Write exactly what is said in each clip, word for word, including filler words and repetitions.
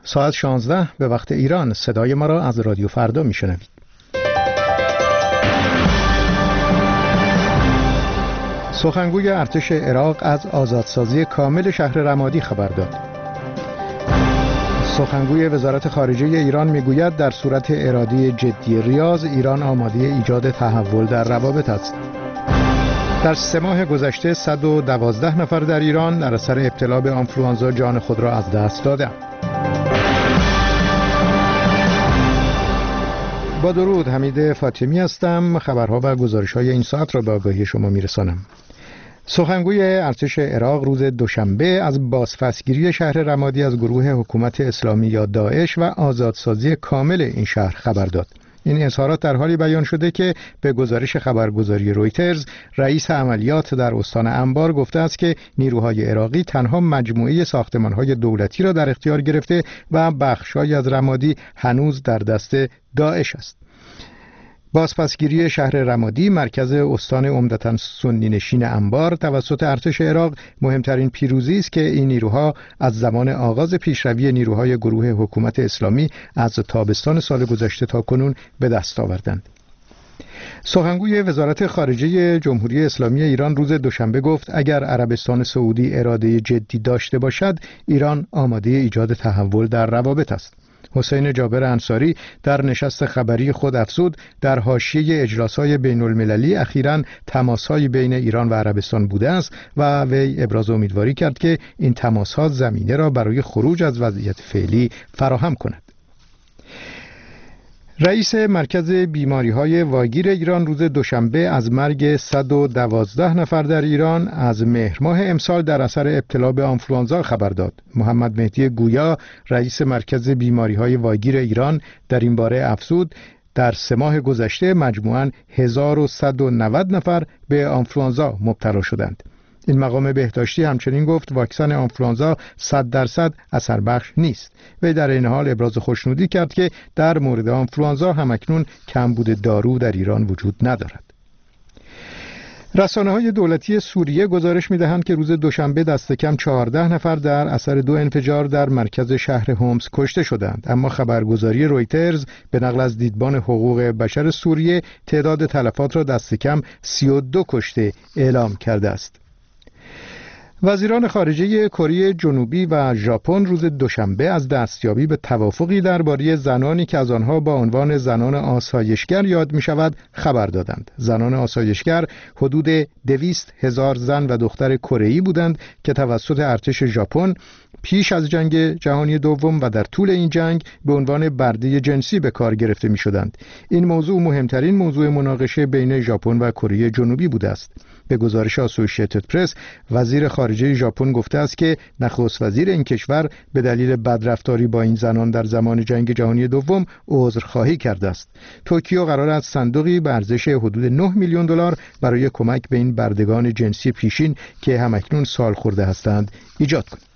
ساعت شانزده به وقت ایران. صدای ما را از رادیو فردا میشنوید. سخنگوی ارتش عراق از آزادسازی کامل شهر رمادی خبر داد. سخنگوی وزارت خارجه ایران میگوید در صورت اراده جدی ریاض، ایران آماده ایجاد تحول در روابط است. در سه ماه گذشته صد و دوازده نفر در ایران در اثر ابتلا به آنفلوانزا جان خود را از دست دادند. با درود، حمید فاطمی هستم. خبرها و گزارش‌های این ساعت را به آگاهی شما میرسانم. سخنگوی ارتش عراق روز دوشنبه از بازپسگیری شهر رمادی از گروه حکومت اسلامی یا داعش و آزادسازی کامل این شهر خبر داد. این اظهارات در حالی بیان شده که به گزارش خبرگزاری رویترز، رئیس عملیات در استان انبار گفته است که نیروهای عراقی تنها مجموعه ساختمان‌های دولتی را در اختیار گرفته و بخش‌هایی از رمادی هنوز در دست داعش است. بازپسگیری شهر رمادی، مرکز استان عمدتاً سنی نشین انبار، توسط ارتش عراق مهمترین پیروزی است که این نیروها از زمان آغاز پیشروی نیروهای گروه حکومت اسلامی از تابستان سال گذشته تا کنون به دست آوردند. سخنگوی وزارت خارجه جمهوری اسلامی ایران روز دوشنبه گفت اگر عربستان سعودی اراده جدی داشته باشد، ایران آماده ایجاد تحول در روابط است. حسین جابر انصاری در نشست خبری خود افزود در حاشیه اجلاس‌های بین‌المللی اخیراً تماس‌های بین ایران و عربستان بوده است و وی ابراز امیدواری کرد که این تماس‌ها زمینه را برای خروج از وضعیت فعلی فراهم کند. رئیس مرکز بیماری‌های واگیر ایران روز دوشنبه از مرگ صد و دوازده نفر در ایران از مهر ماه امسال در اثر ابتلا به آنفلوانزا خبر داد. محمد مهدی گویا رئیس مرکز بیماری‌های واگیر ایران در این باره افزود در سه ماه گذشته مجموعاً هزار و صد و نود نفر به آنفلوانزا مبتلا شدند. این مقام بهداشتی همچنین گفت واکسن آنفلوانزا صد درصد اثر بخش نیست. وی در این حال ابراز خوشنودی کرد که در مورد آنفلوانزا همکنون کمبود دارو در ایران وجود ندارد. رسانه‌های دولتی سوریه گزارش می‌دهند که روز دوشنبه دست کم چهارده نفر در اثر دو انفجار در مرکز شهر هومس کشته شدند، اما خبرگزاری رویترز به نقل از دیدبان حقوق بشر سوریه تعداد تلفات را دست کم سی و دو کشته اعلام کرده است. وزیران خارجه کره جنوبی و ژاپن روز دوشنبه از دستیابی به توافقی درباره زنانی که از آنها با عنوان زنان آسایشگر یاد می شود خبر دادند. زنان آسایشگر حدود دویست هزار زن و دختر کره‌ای بودند که توسط ارتش ژاپن پیش از جنگ جهانی دوم و در طول این جنگ به عنوان برده جنسی به کار گرفته می شدند. این موضوع مهمترین موضوع مناقشه بین ژاپن و کره جنوبی بوده است. به گزارش آسوشییتد پرس، وزیر خارجه ژاپن گفته است که نخست وزیر این کشور به دلیل بدرفتاری با این زنان در زمان جنگ جهانی دوم عذرخواهی کرده است. توکیو قرار است صندوقی به ارزش حدود نه میلیون دلار برای کمک به این بردگان جنسی پیشین که همکنون سال خورده هستند ایجاد کند.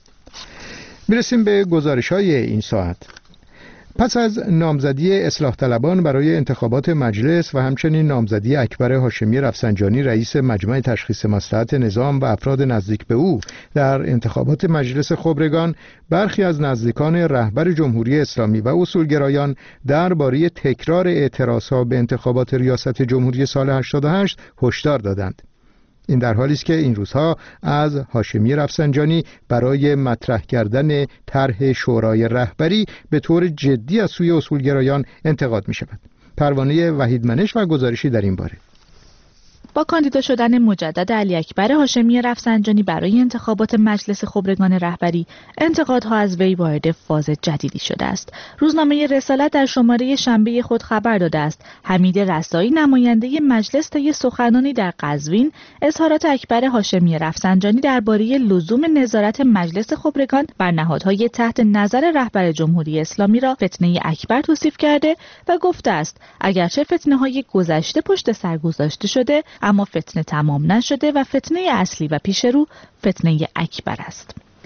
میرسیم به گزارش‌های این ساعت. پس از نامزدی اصلاح طلبان برای انتخابات مجلس و همچنین نامزدی اکبر هاشمی رفسنجانی رئیس مجمع تشخیص مصلحت نظام و افراد نزدیک به او در انتخابات مجلس خبرگان، برخی از نزدیکان رهبر جمهوری اسلامی و اصولگرایان درباره تکرار اعتراضها به انتخابات ریاست جمهوری سال هشتاد و هشت هشدار دادند. این در حالی است که این روزها از هاشمی رفسنجانی برای مطرح کردن طرح شورای رهبری به طور جدی از سوی اصولگرایان انتقاد می شود. پروانه وحیدمنش و گزارشی در این باره. با کاندیدا شدن مجدد علی اکبر هاشمی رفسنجانی برای انتخابات مجلس خبرگان رهبری، انتقادها از وی وارد فاز جدیدی شده است. روزنامه رسالت در شماره شنبه خود خبر داده است حمید رسایی، نماینده مجلس، طی سخنرانی در قزوین اظهارات اکبر هاشمی رفسنجانی درباره لزوم نظارت مجلس خبرگان بر نهادهای تحت نظر رهبر جمهوری اسلامی را فتنه اکبر توصیف کرده و گفته است اگرچه فتنه‌های گذشته پشت سر گذاشته شده، اما فتنه تمام نشده و فتنه اصلی و پیشرو فتنه اکبر است.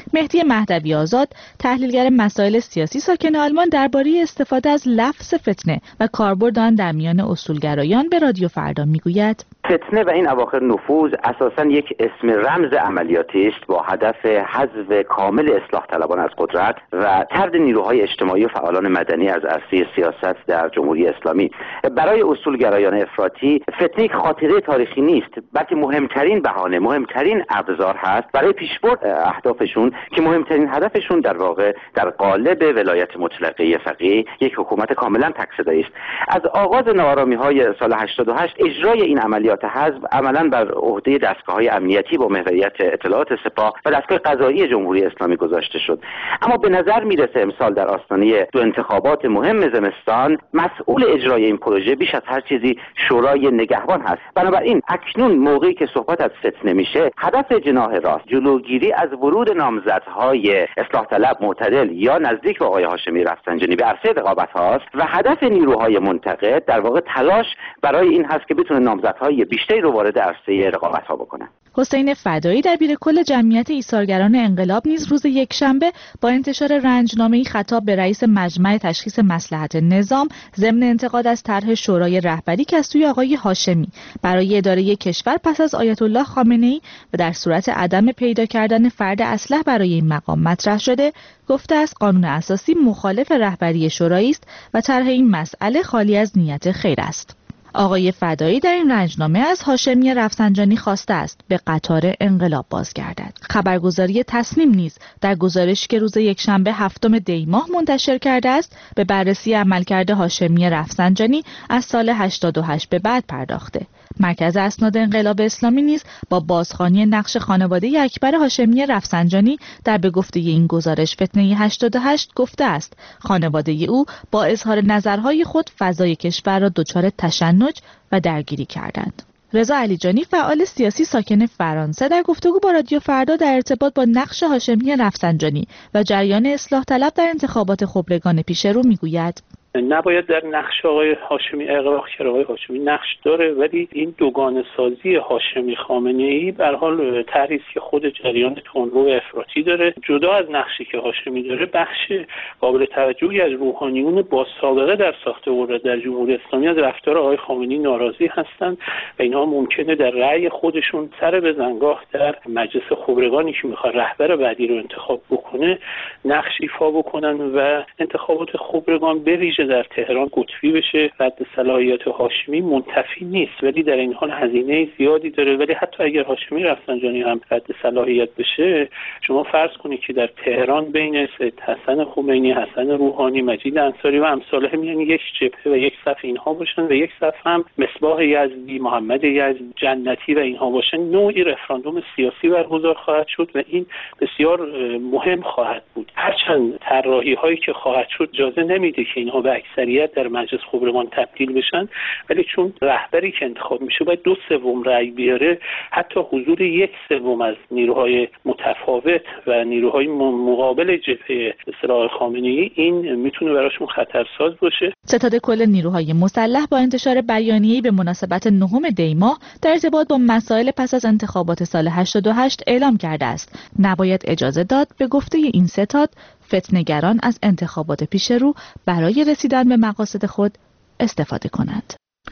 مهدی مهدوی آزاد، تحلیلگر مسائل سیاسی ساکن آلمان، درباره استفاده از لفظ فتنه و کاربرد آن در میان اصولگرایان به رادیو فردا میگوید: فتنه و این اواخر نفوذ اساساً یک اسم رمز عملیاتی است با هدف حذف کامل اصلاح طلبان از قدرت و طرد نیروهای اجتماعی و فعالان مدنی از عرصه سیاست در جمهوری اسلامی. برای اصولگرایان افراطی فتنه یک خاطره تاریخی نیست، بلکه مهمترین بهانه، مهمترین ابزار هست برای پیشبرد اهدافشون که مهمترین هدفشون در واقع در قالب ولایت مطلقه فقیه یک حکومت کاملا تک‌صدایی است. از آغاز ناآرامی‌های سال هشتاد و هشت اجرای این عملیات حزب عملاً بر عهده دستگاه‌های امنیتی با محوریت اطلاعات سپاه و دستگاه قضایی جمهوری اسلامی گذاشته شد. اما به نظر میرسه امسال در آستانه دو انتخابات مهم زمستان مسئول اجرای این پروژه بیش از هر چیزی شورای نگهبان هست. بنابراین اکنون موقعی که صحبت از فتنه میشه، هدف جناح راست جلوگیری از ورود نامزدهای اصلاح طلب، معتدل یا نزدیک به آقای هاشمی رفسنجانی به عرصه رقابت هاست و هدف نیروهای منتقد در واقع تلاش برای این هست که بتونه نامزدهای بیشتری رو وارد عرصه رقابت ها بکنه. حسین فدایی، دبیر کل جمعیت ایثارگران انقلاب، نیز روز یکشنبه با انتشار رنجنامه‌ای خطاب به رئیس مجمع تشخیص مصلحت نظام ضمن انتقاد از طرح شورای رهبری که از سوی آقای هاشمی برای اداره کشور پس از آیت الله خامنه‌ای و در صورت عدم پیدا کردن فرد اصلح برای این مقام مطرح شده، گفته است قانون اساسی مخالف رهبری شورایی است و طرح این مسئله خالی از نیت خیر است. آقای فدایی در این رنجنامه از هاشمی رفسنجانی خواسته است به قطار انقلاب بازگردد. خبرگزاری تصنیم نیز در گزارشی که روز یکشنبه هفتم دی ماه منتشر کرده است به بررسی عملکرد هاشمی رفسنجانی از سال هشتاد و هشت به بعد پرداخته. مرکز اسناد انقلاب اسلامی نیز با بازخوانی نقش خانواده اکبر هاشمی رفسنجانی در به گفته این گزارش فتنه هشتاد و هشت گفته است خانواده او با اظهار نظرهای خود فضای کشور را دچار تشنج و درگیری کردند. رضا علیجانی، فعال سیاسی ساکن فرانسه، در گفتگو با رادیو فردا در ارتباط با نقش هاشمی رفسنجانی و جریان اصلاح طلب در انتخابات خبرگان پیش رو میگوید: نباید در نقش آقای هاشمی اغراق کرد. آقای هاشمی نقش داره، ولی این دوگانه سازی هاشمی خامنه‌ای به هر حال طرحی که خود جریان تندرو افراطی داره. جدا از نقشی که هاشمی داره، بخش قابل توجهی از روحانیون با سابقه در ساخت قدرت در جمهوری اسلامی از رفتار آقای خامنه‌ای ناراضی هستند و اینها ممکنه در رأی خودشون سر به زنگاه در مجلس خبرگانی که میخواد رهبر بعدی رو انتخاب بکنه نقش ایفا بکنن و انتخابات خبرگان به ویژه در تهران قطبی بشه. رد صلاحیت هاشمی منتفی نیست، ولی در این حال هزینه زیادی داره. ولی حتی اگر هاشمی رفسنجانی هم رد صلاحیت بشه، شما فرض کنید که در تهران بین سید حسن خمینی، حسن روحانی، مجید انصاری و امثاله میان یک جبهه و یک صف اینها باشن و یک صف هم مصباح یزدی، محمد یزدی، جنتی و اینها باشن. نوعی رفراندوم سیاسی برگزار خواهد شد و این بسیار مهم خواهد بود. هرچند طراحی هایی که خواهد شد اجازه نمیده که اینها به اکثریت در مجلس خبرگان تبدیل بشن، ولی چون رهبری که انتخاب میشه باید دو سوم رأی بیاره، حتی حضور یک سوم از نیروهای متفاوت و نیروهای مقابل جبهه اصلاح خامنه‌ای این میتونه براشون خطرساز باشه. ستاد کل نیروهای مسلح با انتشار بیانیه‌ای به مناسبت نهم دی ماه در ارتباط با مسائل پس از انتخابات سال هشتاد و هشت اعلام کرده است نباید اجازه داد به گفته این ستاد فتنه‌گران از انتخابات پیش رو برای رسیدن به مقاصد خود استفاده کنند.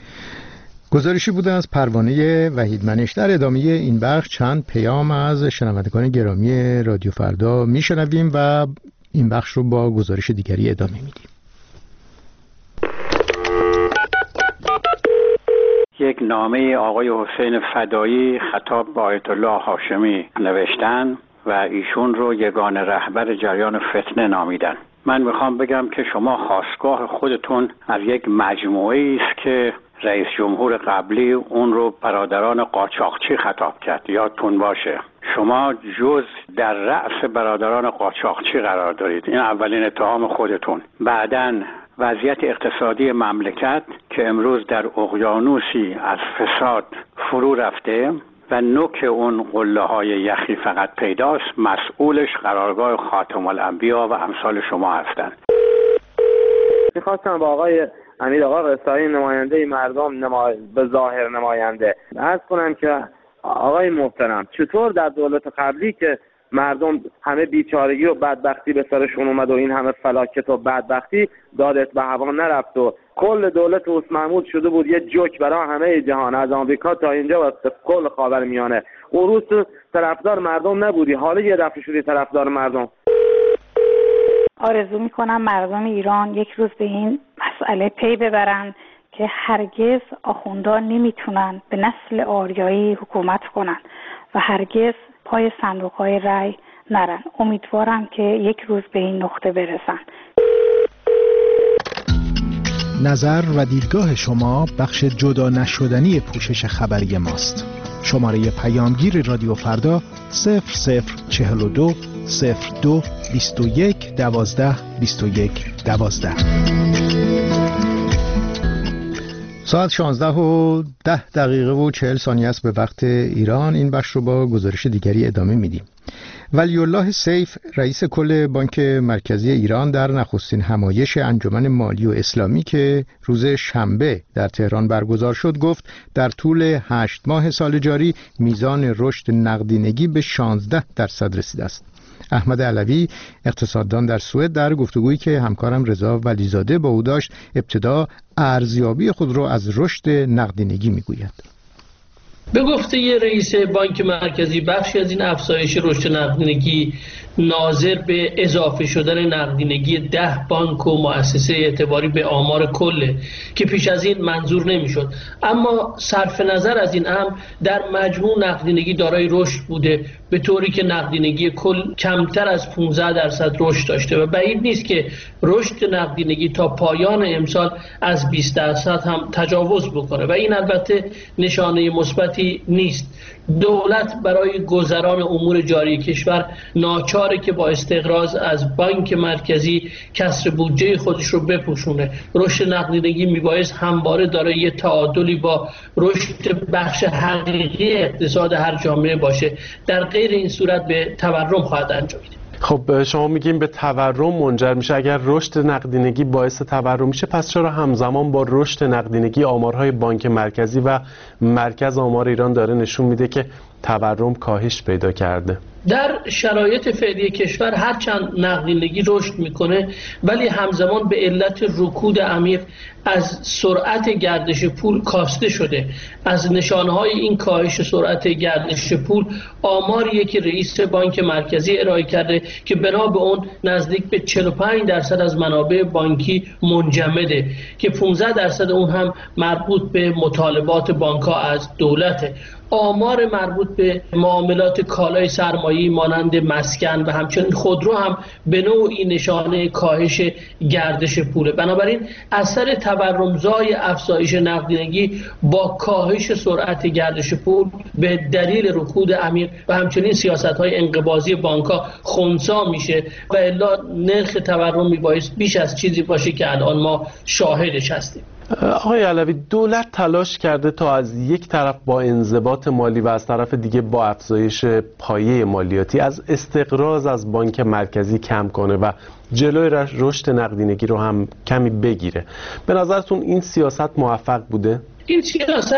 گزارشی بوده از پروانه وحیدمنش. در ادامه این بخش چند پیام از شنوندگان گرامی رادیو فردا میشنویم و این بخش رو با گزارش دیگری ادامه میدیم. یک نامه آقای حسین فدایی خطاب به آیت الله هاشمی نوشتن و ایشون رو یگانه رهبر جریان فتنه نامیدن. من میخوام بگم که شما خاستگاه خودتون از یک مجموعه است که رئیس جمهور قبلی اون رو برادران قاچاقچی خطاب کرد. یادتون باشه شما جز در رأس برادران قاچاقچی قرار دارید. این اولین اتهام خودتون. بعداً وضعیت اقتصادی مملکت که امروز در اقیانوسی از فساد فرو رفته و نوک اون قله های یخی فقط پیداست، مسئولش قرارگاه خاتم الانبیا و امثال شما هستند. میخواستم با آقای امیر آقا رسایی نماینده مردم نما... به ظاهر نماینده عرض کنم که آقای محترم چطور در دولت قبلی که مردم همه بیچارگی و بدبختی به سرشون اومد و این همه فلاکت و بدبختی دادت به هوا نرفت و کل دولت اوس محمود شده بود یه جوک برای همه جهان، از آمریکا تا اینجا و کل خاورمیانه. اون روز تو طرفدار مردم نبودی، حالا یه دفعه شدی طرفدار مردم. آرزو میکنم مردم ایران یک روز به این مسئله پی ببرن که هرگز آخوندان نمیتونن به نسل آریایی حکومت کنن و هرگز پای صندوق‌های رای نرن. امیدوارم که یک روز به این نقطه برسن. نظر و دیدگاه شما بخش جدا نشدنی پوشش خبری ماست. شماره پیامگیر رادیو فردا صفر صفر چهل و دو صفر دو بیست و یک دوازده بیست و یک دوازده. ساعت شانزده و ده دقیقه و چهل ثانیه است به وقت ایران. این بخش رو با گزارش دیگری ادامه میدیم. ولیالله سیف رئیس کل بانک مرکزی ایران در نخستین همایش انجمن مالی و اسلامی که روز شنبه در تهران برگزار شد گفت در طول هشت ماه سال جاری میزان رشد نقدینگی به شانزده درصد رسیده است. احمد علوی اقتصاددان در سوئد در گفتگویی که همکارم رضا ولیزاده با او داشت ابتدا ارزیابی خود را از رشد نقدینگی میگوید. به گفته ی رئیس بانک مرکزی بخشی از این افزایش رشد نقدینگی ناظر به اضافه شدن نقدینگی ده بانک و مؤسسه اعتباری به آمار کله که پیش از این منظور نمیشد، اما صرف نظر از این امر در مجموع نقدینگی دارای رشد بوده، به طوری که نقدینگی کل کمتر از پانزده درصد رشد داشته و بعید نیست که رشد نقدینگی تا پایان امسال از بیست درصد هم تجاوز بکنه و این البته نشانه مثبتی نیست. دولت برای گذران امور جاری کشور ناچاره که با استقراض از بانک مرکزی کسر بودجه خودش رو بپوشونه. رشد نقدینگی میبایست همواره دارای یه تعادلی با رشد بخش حقیقی اقتصاد هر جامعه باشه، در غیر این صورت به تورم خواهد انجامید. خب شما میگیم به تورم منجر میشه. اگر رشد نقدینگی باعث تورم میشه پس چرا همزمان با رشد نقدینگی آمارهای بانک مرکزی و مرکز آمار ایران داره نشون میده که تورم کاهش پیدا کرده؟ در شرایط فعلی کشور هرچند نقدینگی رشد میکنه ولی همزمان به علت رکود عمیق از سرعت گردش پول کاسته شده. از نشانهای این کاهش سرعت گردش پول آماریه که رئیس بانک مرکزی ارائه کرده که بنا به اون نزدیک به چهل و پنج درصد از منابع بانکی منجمده که پانزده درصد اون هم مربوط به مطالبات بانک‌ها از دولته. آمار مربوط به معاملات کالای سرمایه‌ای مانند مسکن و همچنین خودرو هم به نوعی نشانه کاهش گردش پوله. بنابراین اثر تورمزای افزایش نقدینگی با کاهش سرعت گردش پول به دلیل رکود عمیق و همچنین سیاست‌های انقباضی بانک‌ها خنثی میشه و الا نرخ تورم میبایست بیش از چیزی باشه که الان ما شاهدش هستیم. آقای علوی، دولت تلاش کرده تا از یک طرف با انضباط مالی و از طرف دیگه با افزایش پایه مالیاتی از استقراض از بانک مرکزی کم کنه و جلوی رشد نقدینگی رو هم کمی بگیره. به نظرتون این سیاست موفق بوده؟ این سیاست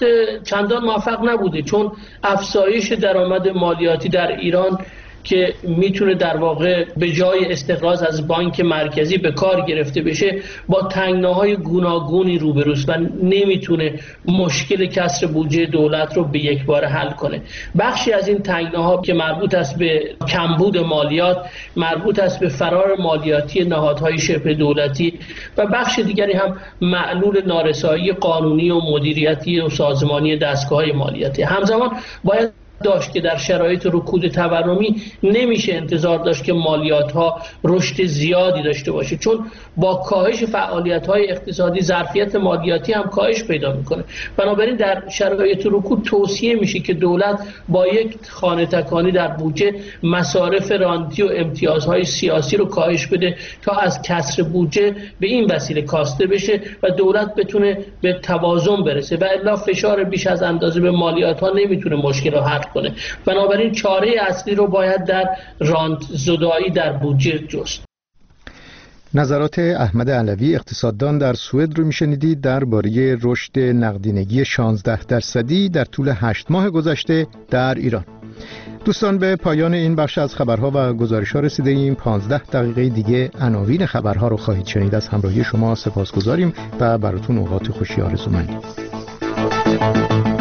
چندان موفق نبوده، چون افزایش درآمد مالیاتی در ایران که میتونه در واقع به جای استقراض از بانک مرکزی به کار گرفته بشه با تنگناهای گوناگونی روبروست و نمیتونه مشکل کسر بودجه دولت رو به یک بار حل کنه. بخشی از این تنگناها که مربوط است به کمبود مالیات، مربوط است به فرار مالیاتی نهادهای شبه دولتی و بخش دیگری هم معلول نارسایی قانونی و مدیریتی و سازمانی دستگاه‌های مالیاتی. همزمان باید داشت که در شرایط رکود تورمی نمیشه انتظار داشت که مالیات ها رشد زیادی داشته باشه، چون با کاهش فعالیت های اقتصادی ظرفیت مالیاتی هم کاهش پیدا میکنه. بنابراین در شرایط رکود توصیه میشه که دولت با یک خانه تکانی در بودجه مصارف رانتی و امتیازهای سیاسی رو کاهش بده تا از کسر بودجه به این وسیله کاسته بشه و دولت بتونه به توازن برسه و الا فشار بیش از اندازه به مالیات ها نمیتونه مشکل رو حل کنه. بنابراین چاره اصلی رو باید در رانت زدایی در بودجه جست. نظرات احمد علوی اقتصاددان در سوئد رو میشنیدید درباره رشد نقدینگی شانزده درصدی در طول هشت ماه گذشته در ایران. دوستان به پایان این بخش از خبرها و گزارش‌ها رسیده ایم. پانزده دقیقه دیگه عناوین خبرها رو خواهید شنید. از همراهی شما سپاسگزاریم و براتون اوقات خوشی آرزو مندیم.